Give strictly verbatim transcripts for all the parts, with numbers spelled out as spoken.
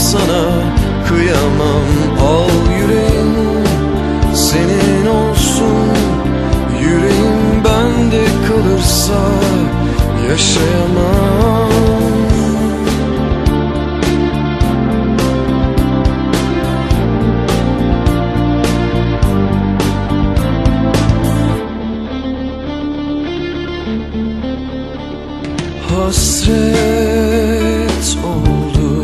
sana kıyamam. Al yüreğim senin olsun, yüreğim bende kalırsa yaşayamam. Hasret oldu,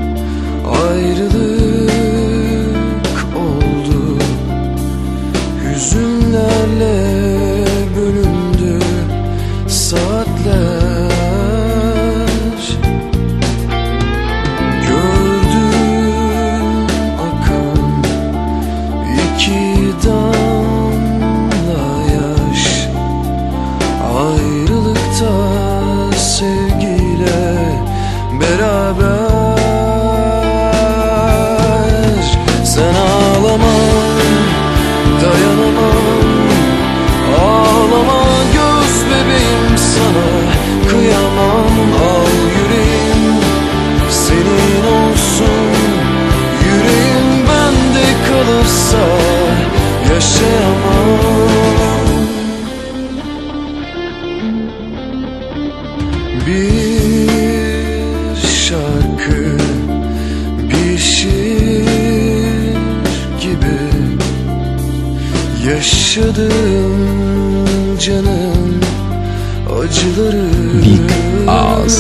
ayrılık oldu, hüzünlerle bölündü saatler. Gördüm akan iki damla yaş, ayrılıkta sevgiyle beraber. Sen ağlama, dayanamam, ağlama göz bebeğim, sana kıyamam. Al yüreğim senin olsun, yüreğim bende kalırsa yaşayamam. Bir şarkı, bir şiir gibi yaşadım canım acıları. Big Ağız.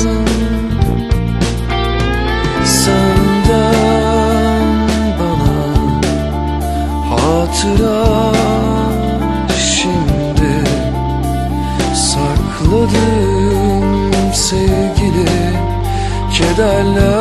Senden bana hatıra şimdi sakladım sevgili kederler.